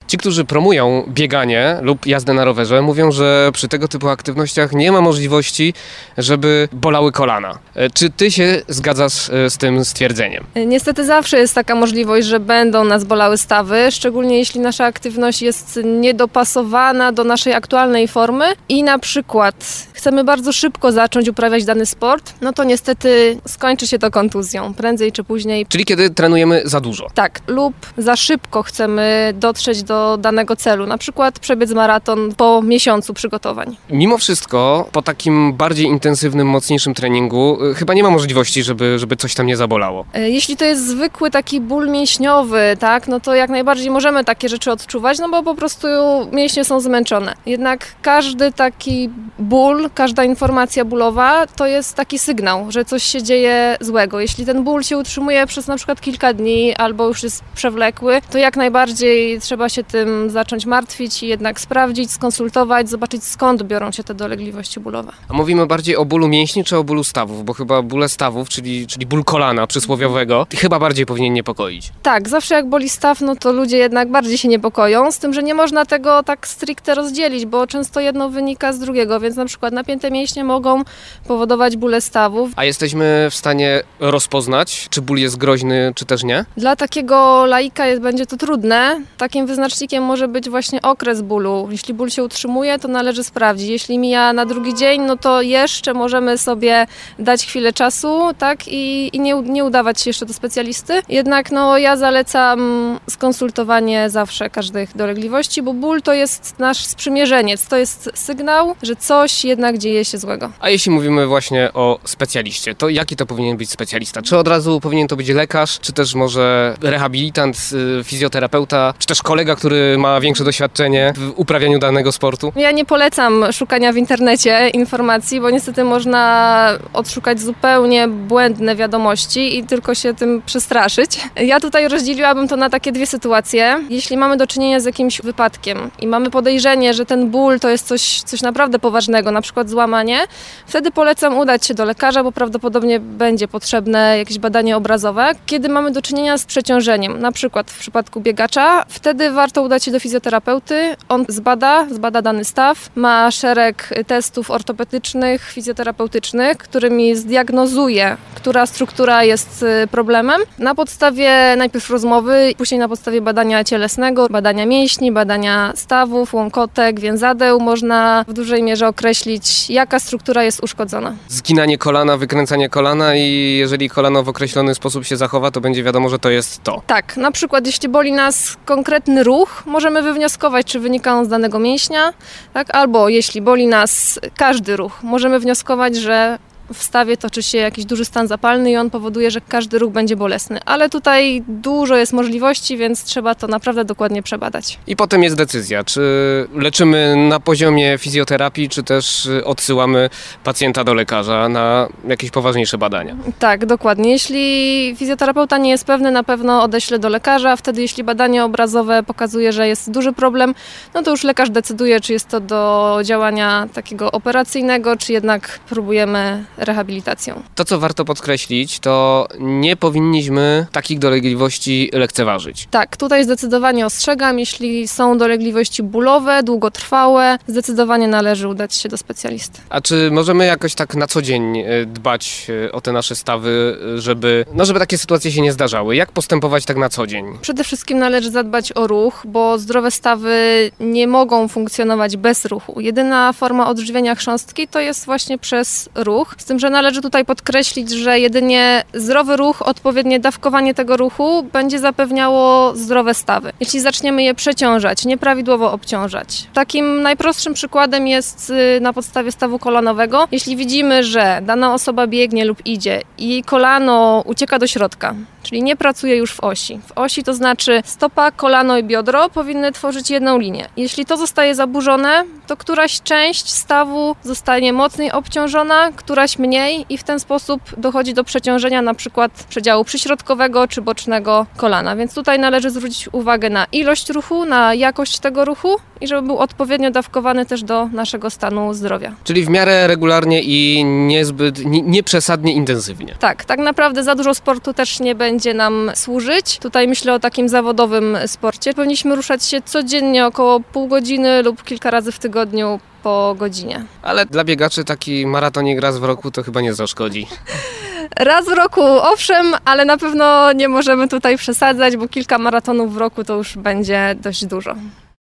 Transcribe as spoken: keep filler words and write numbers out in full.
Ci, którzy promują bieganie lub jazdę na rowerze, mówią, że przy tego typu aktywnościach nie ma możliwości, żeby bolały kolana. Czy ty się zgadzasz z tym stwierdzeniem? Niestety zawsze jest taka możliwość, że będą nas bolały stawy, szczególnie jeśli nasza aktywność jest niedopasowana do naszej aktualnej formy i na przykład chcemy bardzo szybko zacząć uprawiać dany sport, no to niestety skończy się to kontuzją, prędzej czy później. Czyli kiedy trenujemy za dużo. Tak, lub za szybko chcemy dotrzeć do danego celu, na przykład przebiec maraton po miesiącu przygotowań. Mimo wszystko, po takim bardziej intensywnym, mocniejszym treningu, chyba nie ma możliwości, żeby, żeby coś tam nie zabolało. Jeśli to jest zwykły taki ból mięśniowy, tak, no to jak najbardziej możemy takie rzeczy odczuwać, no bo po prostu mięśnie są zmęczone. Jednak każdy taki ból, każda informacja bólowa to jest taki sygnał, że coś się dzieje złego. Jeśli ten ból się utrzymuje przez na przykład kilka dni albo już jest przewlekły, to jak najbardziej trzeba się tym zacząć martwić i jednak sprawdzić, skonsultować, zobaczyć skąd biorą się te dolegliwości bólowe. A mówimy bardziej o bólu mięśni czy o bólu stawów? Bo chyba bóle stawów, czyli, czyli ból kolana przysłowiowego, chyba bardziej powinien niepokoić. Tak, zawsze jak boli staw, no to ludzie jednak bardziej się niepokoją, z tym, że nie można tego tak stricte rozdzielić, bo często jedno wynika z drugiego, więc na przykład napięte mięśnie mogą powodować bóle stawów. A jesteśmy w stanie rozpoznać, czy ból jest groźny, czy też nie? Dla takiego laika jest, będzie to trudne. Takim wyznacznikiem może być właśnie okres bólu. Jeśli ból się utrzymuje, to należy sprawdzić. Jeśli mija na drugi dzień, no to jeszcze możemy sobie dać chwilę czasu, tak, i, i nie, nie udawać się jeszcze do specjalisty. Jednak no, ja zalecam skonsultowanie zawsze każdych dolegliwości, bo ból to jest nasz sprzymierzeniec. To jest sygnał, że coś jednak dzieje się złego. A jeśli mówimy właśnie o specjaliście, to jaki to powinien być specjalista? Czy od razu powinien to być lekarz, czy też może rehabilitant, fizjoterapeuta, czy też kolega, który ma większe doświadczenie w uprawianiu danego sportu? Ja nie polecam szukania w internecie informacji, bo niestety można odszukać zupełnie błędne wiadomości i tylko się tym przestraszyć. Ja tutaj rozdzieliłabym to na takie dwie sytuacje. Jeśli mamy do czynienia z jakimś wypadkiem i mamy podejrzenie, że ten ból to jest coś, coś naprawdę poważnego, na przykład złamanie, wtedy polecam udać się do lekarza, bo prawdopodobnie będzie potrzebne jakieś badanie obrazowe. Kiedy mamy do czynienia z przeciążeniem, na przykład w przypadku biegacza, wtedy warto udać się do fizjoterapeuty. On zbada, zbada dany staw, ma szereg testów ortopedycznych, fizjoterapeutycznych, którymi zdiagnozuje, która struktura jest problemem. Na podstawie najpierw rozmowy, później na podstawie badania cielesnego, badania mięśni, badania stawów, łąkotek, więzadeł można w dużej mierze określić, jaka struktura jest uszkodzona. Zginanie kolana, wykręcanie kolana i jeżeli kolano w określony sposób się zachowa, to będzie wiadomo, że to jest to. Tak, na przykład jeśli boli nas konkretny ruch, możemy wywnioskować, czy wynika on z danego mięśnia, tak? Albo jeśli boli nas każdy ruch, możemy wnioskować, że w stawie toczy się jakiś duży stan zapalny i on powoduje, że każdy ruch będzie bolesny. Ale tutaj dużo jest możliwości, więc trzeba to naprawdę dokładnie przebadać. I potem jest decyzja, czy leczymy na poziomie fizjoterapii, czy też odsyłamy pacjenta do lekarza na jakieś poważniejsze badania. Tak, dokładnie. Jeśli fizjoterapeuta nie jest pewny, na pewno odeśle do lekarza. Wtedy jeśli badanie obrazowe pokazuje, że jest duży problem, no to już lekarz decyduje, czy jest to do działania takiego operacyjnego, czy jednak próbujemy rehabilitacją. To, co warto podkreślić, to nie powinniśmy takich dolegliwości lekceważyć. Tak, tutaj zdecydowanie ostrzegam, jeśli są dolegliwości bólowe, długotrwałe, zdecydowanie należy udać się do specjalisty. A czy możemy jakoś tak na co dzień dbać o te nasze stawy, żeby, no żeby takie sytuacje się nie zdarzały? Jak postępować tak na co dzień? Przede wszystkim należy zadbać o ruch, bo zdrowe stawy nie mogą funkcjonować bez ruchu. Jedyna forma odżywienia chrząstki to jest właśnie przez ruch. Z tym, że należy tutaj podkreślić, że jedynie zdrowy ruch, odpowiednie dawkowanie tego ruchu będzie zapewniało zdrowe stawy. Jeśli zaczniemy je przeciążać, nieprawidłowo obciążać. Takim najprostszym przykładem jest na podstawie stawu kolanowego. Jeśli widzimy, że dana osoba biegnie lub idzie i jej kolano ucieka do środka, czyli nie pracuje już w osi. W osi to znaczy stopa, kolano i biodro powinny tworzyć jedną linię. Jeśli to zostaje zaburzone, to któraś część stawu zostanie mocniej obciążona, któraś mniej i w ten sposób dochodzi do przeciążenia na przykład przedziału przyśrodkowego czy bocznego kolana. Więc tutaj należy zwrócić uwagę na ilość ruchu, na jakość tego ruchu i żeby był odpowiednio dawkowany też do naszego stanu zdrowia. Czyli w miarę regularnie i niezbyt, nie, nie przesadnie intensywnie. Tak, tak naprawdę za dużo sportu też nie będzie będzie nam służyć. Tutaj myślę o takim zawodowym sporcie. Powinniśmy ruszać się codziennie około pół godziny lub kilka razy w tygodniu po godzinie. Ale dla biegaczy taki maratonik raz w roku to chyba nie zaszkodzi. Raz w roku owszem, ale na pewno nie możemy tutaj przesadzać, bo kilka maratonów w roku to już będzie dość dużo.